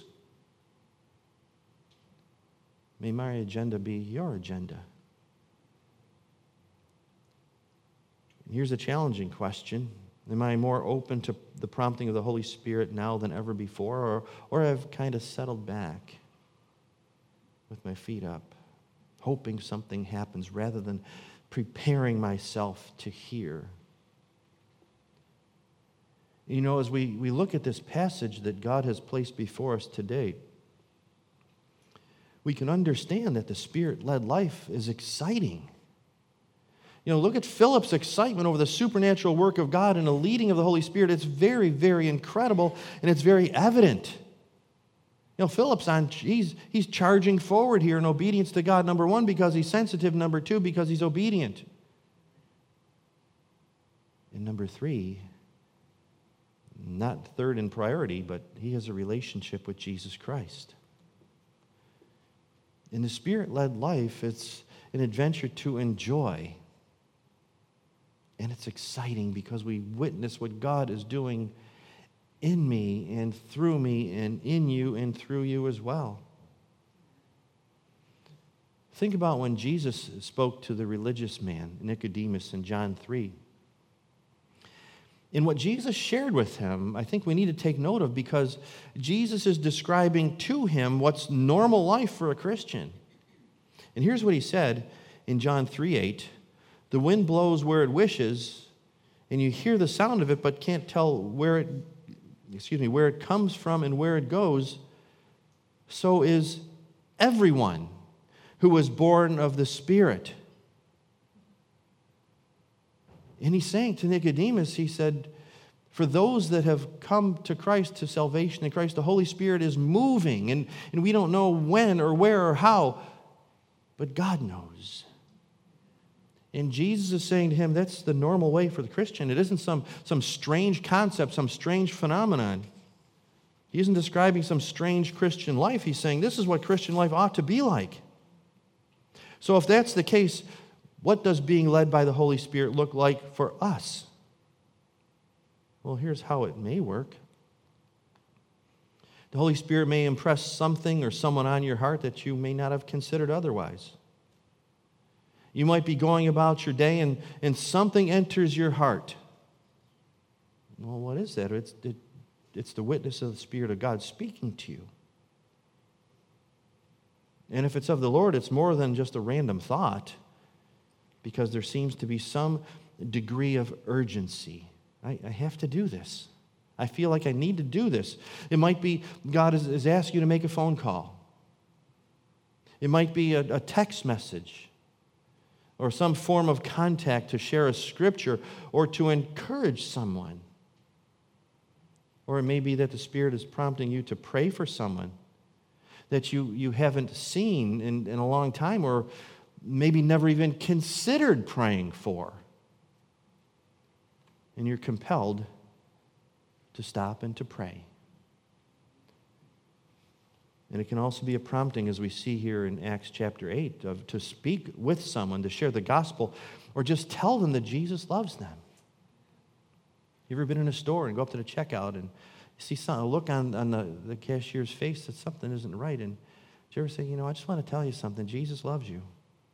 May my agenda be your agenda. Here's a challenging question. Am I more open to the prompting of the Holy Spirit now than ever before, or, or have kind of settled back with my feet up, hoping something happens rather than preparing myself to hear? You know, as we, we look at this passage that God has placed before us today, we can understand that the Spirit-led life is exciting. You know, look at Philip's excitement over the supernatural work of God and the leading of the Holy Spirit. It's very, very incredible, and it's very evident. You know, Philip's on, he's, he's charging forward here in obedience to God, number one, because he's sensitive, number two, because he's obedient. And number three, not third in priority, but he has a relationship with Jesus Christ. In the Spirit-led life, it's an adventure to enjoy. And it's exciting because we witness what God is doing in me and through me and in you and through you as well. Think about when Jesus spoke to the religious man, Nicodemus, in John three. And what Jesus shared with him, I think we need to take note of, because Jesus is describing to him what's normal life for a Christian. And here's what he said in John three eight. The wind blows where it wishes, and you hear the sound of it, but can't tell where it, excuse me, where it comes from and where it goes. So is everyone who was born of the Spirit. And he's saying to Nicodemus, he said, for those that have come to Christ, to salvation in Christ, the Holy Spirit is moving, and, and we don't know when or where or how, but God knows. And Jesus is saying to him, that's the normal way for the Christian. It isn't some, some strange concept, some strange phenomenon. He isn't describing some strange Christian life. He's saying this is what Christian life ought to be like. So if that's the case, what does being led by the Holy Spirit look like for us? Well, here's how it may work. The Holy Spirit may impress something or someone on your heart that you may not have considered otherwise. You might be going about your day and, and something enters your heart. Well, what is that? It's, it, it's the witness of the Spirit of God speaking to you. And if it's of the Lord, it's more than just a random thought, because there seems to be some degree of urgency. I, I have to do this. I feel like I need to do this. It might be God is, is asking you to make a phone call. It might be a, a text message, or some form of contact to share a scripture or to encourage someone. Or it may be that the Spirit is prompting you to pray for someone that you, you haven't seen in, in a long time, or maybe never even considered praying for. And you're compelled to stop and to pray. And it can also be a prompting, as we see here in Acts chapter eight, of to speak with someone, to share the gospel, or just tell them that Jesus loves them. You ever been in a store and go up to the checkout and you see something, a look on, on the, the cashier's face that something isn't right, and did you ever say, you know, I just want to tell you something, Jesus loves you.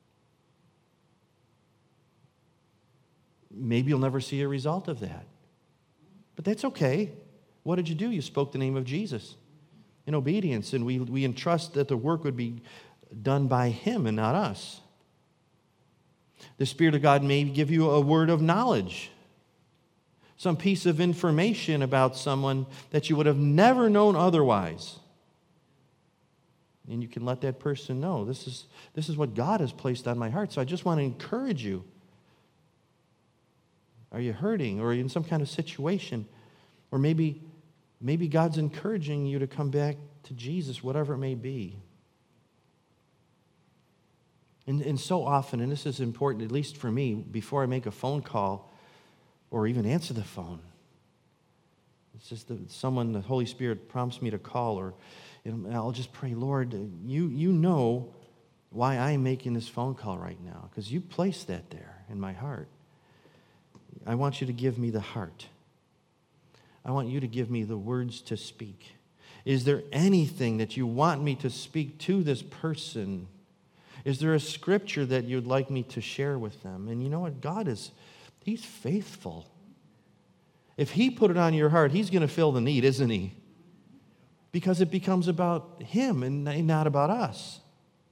Maybe you'll never see a result of that. But that's okay. What did you do? You spoke the name of Jesus in obedience, and we, we entrust that the work would be done by Him and not us. The Spirit of God may give you a word of knowledge, some piece of information about someone that you would have never known otherwise. And you can let that person know, this is, this is what God has placed on my heart, so I just want to encourage you. Are you hurting, or are you in some kind of situation? Or maybe, maybe God's encouraging you to come back to Jesus, whatever it may be. And, and so often, and this is important, at least for me, before I make a phone call or even answer the phone, it's just that someone, the Holy Spirit prompts me to call, or you know, I'll just pray, Lord, you, you know why I'm making this phone call right now, because you placed that there in my heart. I want you to give me the heart. I want you to give me the words to speak. Is there anything that you want me to speak to this person? Is there a scripture that you'd like me to share with them? And you know what? God is, He's faithful. If He put it on your heart, He's going to fill the need, isn't He? Because it becomes about Him and not about us.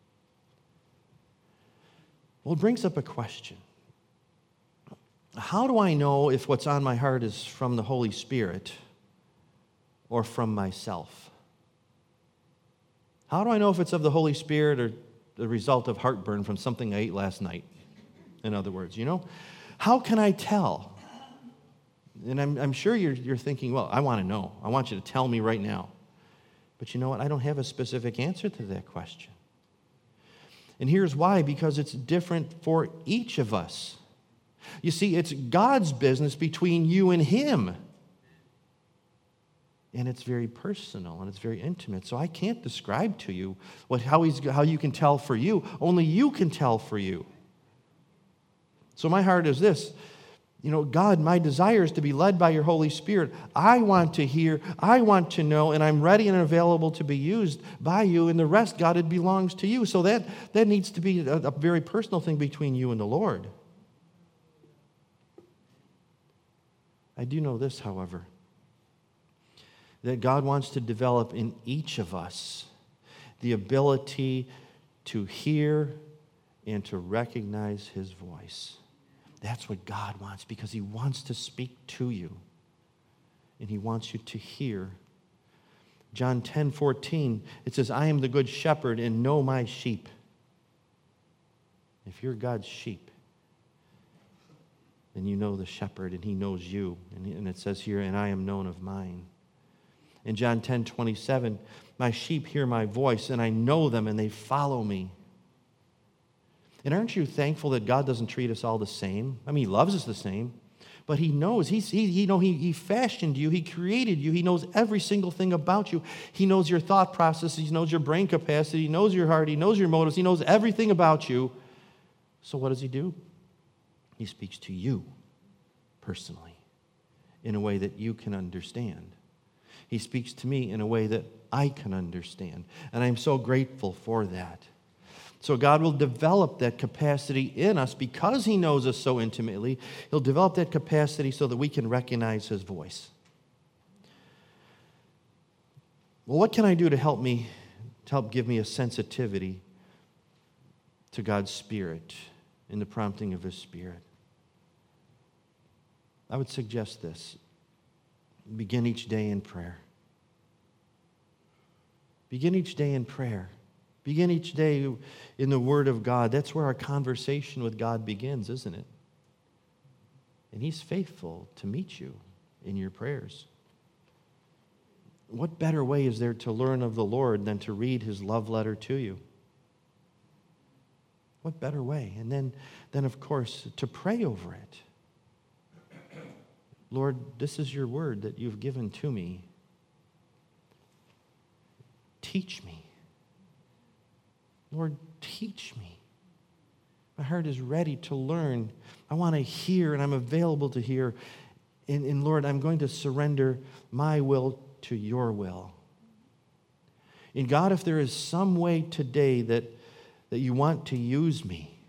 Well, it brings up a question. How do I know if what's on my heart is from the Holy Spirit or from myself? How do I know if it's of the Holy Spirit or the result of heartburn from something I ate last night? In other words, you know? How can I tell? And I'm, I'm sure you're, you're thinking, well, I want to know. I want you to tell me right now. But you know what? I don't have a specific answer to that question. And here's why, because it's different for each of us. You see, it's God's business between you and Him. And it's very personal and it's very intimate. So I can't describe to you what, how, he's, how you can tell for you. Only you can tell for you. So my heart is this. You know, God, my desire is to be led by your Holy Spirit. I want to hear, I want to know, and I'm ready and available to be used by you. And the rest, God, it belongs to you. So that, that needs to be a, a very personal thing between you and the Lord. I do know this, however, that God wants to develop in each of us the ability to hear and to recognize His voice. That's what God wants, because He wants to speak to you. And He wants you to hear. John ten fourteen, it says, I am the good shepherd and know my sheep. If you're God's sheep, then you know the shepherd and He knows you. And it says here, and I am known of mine. In John ten twenty-seven, my sheep hear my voice and I know them and they follow me. And aren't you thankful that God doesn't treat us all the same? I mean, He loves us the same, but He knows. He's, he, he, know, he, he fashioned you. He created you. He knows every single thing about you. He knows your thought process. He knows your brain capacity. He knows your heart. He knows your motives. He knows everything about you. So what does He do? He speaks to you personally in a way that you can understand. He speaks to me in a way that I can understand. And I'm so grateful for that. So God will develop that capacity in us because He knows us so intimately. He'll develop that capacity so that we can recognize His voice. Well, what can I do to help me, to help give me a sensitivity to God's Spirit in the prompting of His Spirit? I would suggest this. Begin each day in prayer. Begin each day in prayer. Begin each day in the Word of God. That's where our conversation with God begins, isn't it? And He's faithful to meet you in your prayers. What better way is there to learn of the Lord than to read His love letter to you? What better way? And then, then of course, to pray over it. Lord, this is your word that you've given to me. Teach me. Lord, teach me. My heart is ready to learn. I want to hear, and I'm available to hear. And, and Lord, I'm going to surrender my will to your will. And God, if there is some way today that, that you want to use me,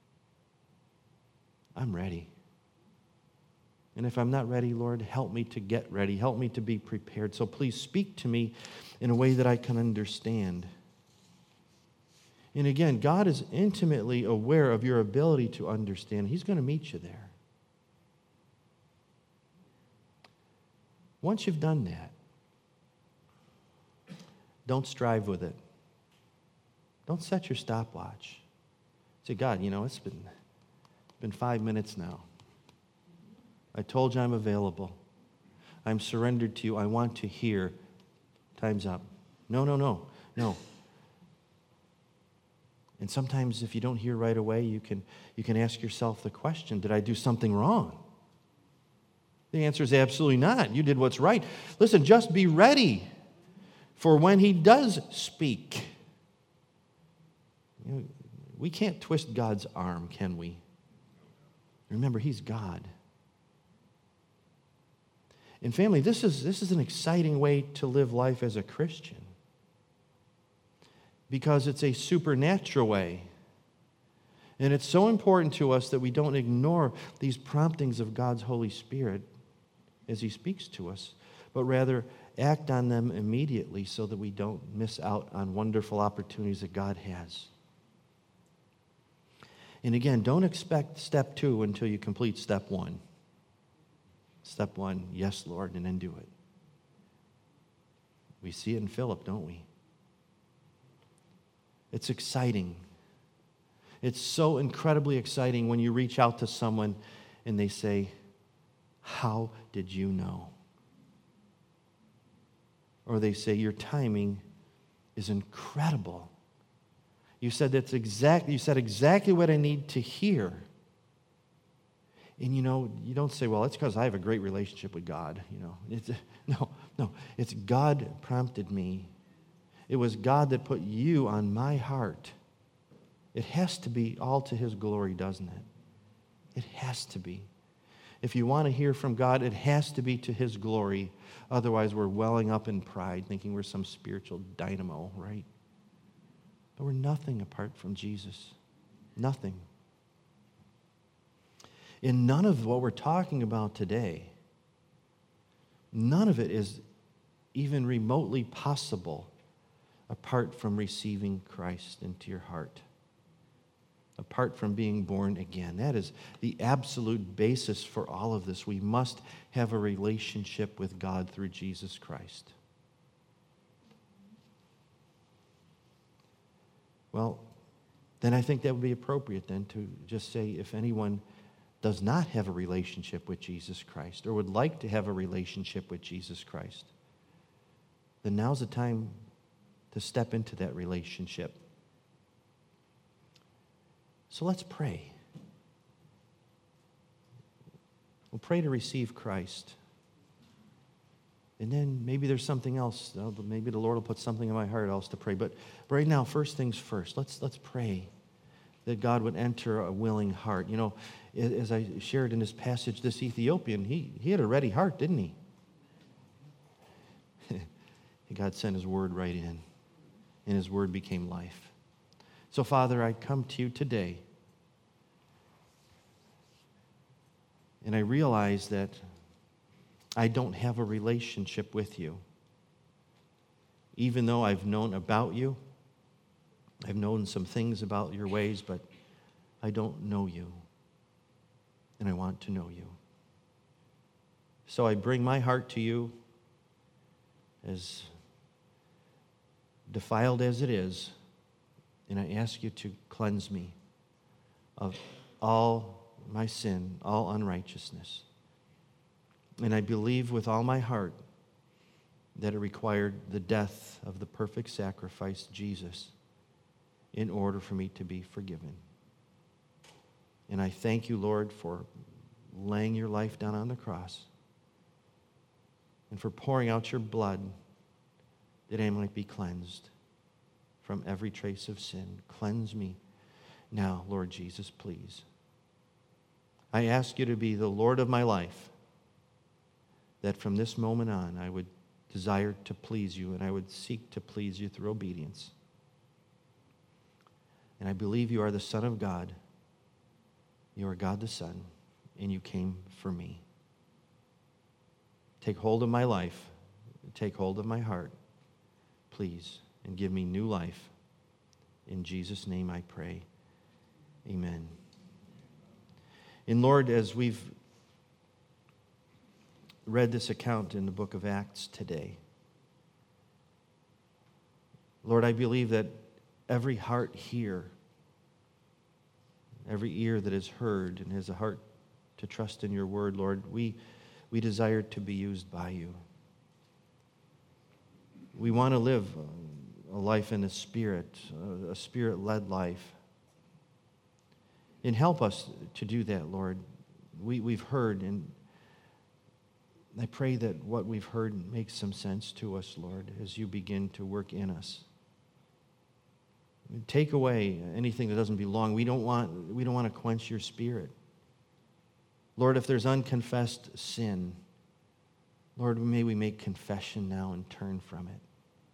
I'm ready. And if I'm not ready, Lord, help me to get ready. Help me to be prepared. So please speak to me in a way that I can understand. And again, God is intimately aware of your ability to understand. He's going to meet you there. Once you've done that, don't strive with it. Don't set your stopwatch. Say, God, you know, it's been, it's been five minutes now. I told you I'm available. I'm surrendered to you. I want to hear. Time's up. No, no, no, no. And sometimes if you don't hear right away, you can, you can ask yourself the question, did I do something wrong? The answer is absolutely not. You did what's right. Listen, just be ready for when he does speak. You know, we can't twist God's arm, can we? Remember, he's God. And family, this is, this is an exciting way to live life as a Christian, because it's a supernatural way. And it's so important to us that we don't ignore these promptings of God's Holy Spirit as he speaks to us, but rather act on them immediately so that we don't miss out on wonderful opportunities that God has. And again, don't expect step two until you complete step one. Step one, yes, Lord, and then do it. We see it in Philip, don't we? It's exciting. It's so incredibly exciting when you reach out to someone and they say, how did you know? Or they say, your timing is incredible. You said that's exact, you said exactly what I need to hear. And you know, you don't say, well, it's because I have a great relationship with God. You know, it's, no, no, it's God prompted me. It was God that put you on my heart. It has to be all to his glory, doesn't it? It has to be. If you want to hear from God, it has to be to his glory. Otherwise, we're welling up in pride, thinking we're some spiritual dynamo, right? But we're nothing apart from Jesus. Nothing. And none of what we're talking about today, none of it is even remotely possible apart from receiving Christ into your heart, apart from being born again. That is the absolute basis for all of this. We must have a relationship with God through Jesus Christ. Well, then I think that would be appropriate then to just say, if anyone does not have a relationship with Jesus Christ or would like to have a relationship with Jesus Christ, then now's the time to step into that relationship. So let's pray. We'll pray to receive Christ. And then maybe there's something else. Maybe the Lord will put something in my heart else to pray. But right now, first things first, let's, let's pray that God would enter a willing heart. You know, as I shared in this passage, this Ethiopian, he, he had a ready heart, didn't he? God sent his word right in, and his word became life. So, Father, I come to you today, and I realize that I don't have a relationship with you. Even though I've known about you, I've known some things about your ways, but I don't know you, and I want to know you. So I bring my heart to you, as defiled as it is, and I ask you to cleanse me of all my sin, all unrighteousness. And I believe with all my heart that it required the death of the perfect sacrifice, Jesus, in order for me to be forgiven. And I thank you, Lord, for laying your life down on the cross and for pouring out your blood that I might be cleansed from every trace of sin. Cleanse me now, Lord Jesus, please. I ask you to be the Lord of my life, that from this moment on I would desire to please you and I would seek to please you through obedience. And I believe you are the Son of God. You are God the Son, and you came for me. Take hold of my life. Take hold of my heart, please, and give me new life. In Jesus' name I pray. Amen. And Lord, as we've read this account in the book of Acts today, Lord, I believe that every heart here, every ear that has heard and has a heart to trust in your word, Lord, we, We desire to be used by you. We want to live a life in the Spirit, a Spirit-led life. And help us to do that, Lord. We, we've heard, and I pray that what we've heard makes some sense to us, Lord, as you begin to work in us. Take away anything that doesn't belong. We don't want, we don't want to quench your Spirit. Lord, if there's unconfessed sin, Lord, may we make confession now and turn from it.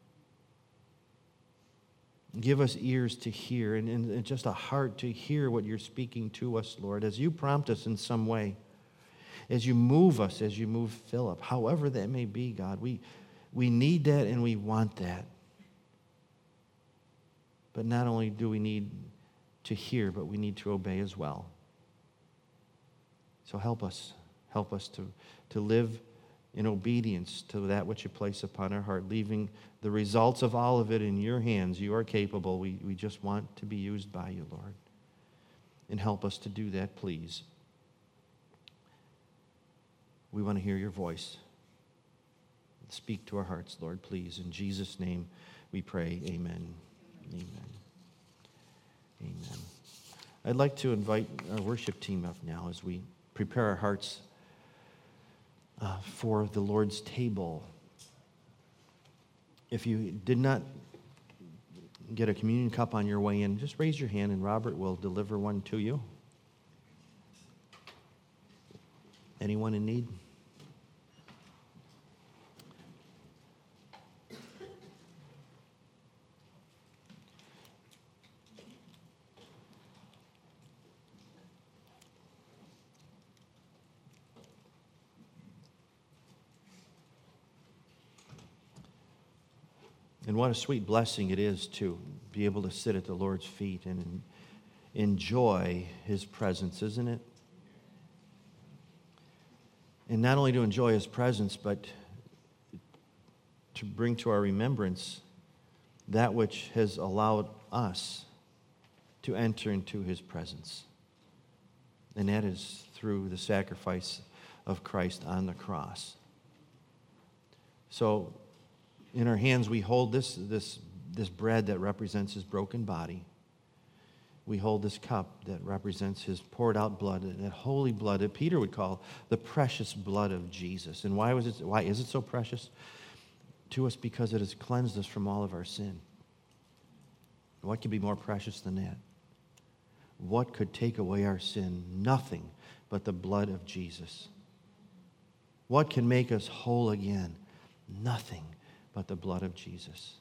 Give us ears to hear and, and just a heart to hear what you're speaking to us, Lord, as you prompt us in some way, as you move us, as you move Philip, however that may be, God. We, we need that and we want that. But not only do we need to hear, but we need to obey as well. So help us. Help us to, to live in obedience to that which you place upon our heart, leaving the results of all of it in your hands. You are capable. We, we just want to be used by you, Lord. And help us to do that, please. We want to hear your voice. Speak to our hearts, Lord, please. In Jesus' name we pray. Amen. Amen. Amen. I'd like to invite our worship team up now as we prepare our hearts uh, for the Lord's table. If you did not get a communion cup on your way in, just raise your hand and Robert will deliver one to you. Anyone in need? And what a sweet blessing it is to be able to sit at the Lord's feet and enjoy his presence, isn't it? And not only to enjoy his presence, but to bring to our remembrance that which has allowed us to enter into his presence. And that is through the sacrifice of Christ on the cross. So, in our hands, we hold this, this, this bread that represents his broken body. We hold this cup that represents his poured out blood, that holy blood that Peter would call the precious blood of Jesus. And why was it? Why is it so precious to us? Because it has cleansed us from all of our sin. What could be more precious than that? What could take away our sin? Nothing but the blood of Jesus. What can make us whole again? Nothing but the blood of Jesus.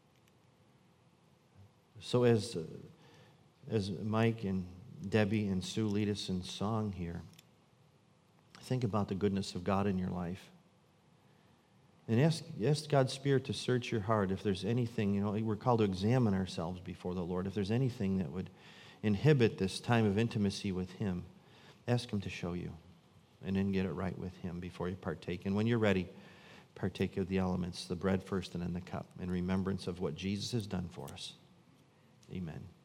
So as, uh, as Mike and Debbie and Sue lead us in song here, think about the goodness of God in your life. And ask, ask God's Spirit to search your heart. If there's anything, you know, we're called to examine ourselves before the Lord. If there's anything that would inhibit this time of intimacy with him, ask him to show you. And then get it right with him before you partake. And when you're ready, partake of the elements, the bread first and then the cup, in remembrance of what Jesus has done for us. Amen.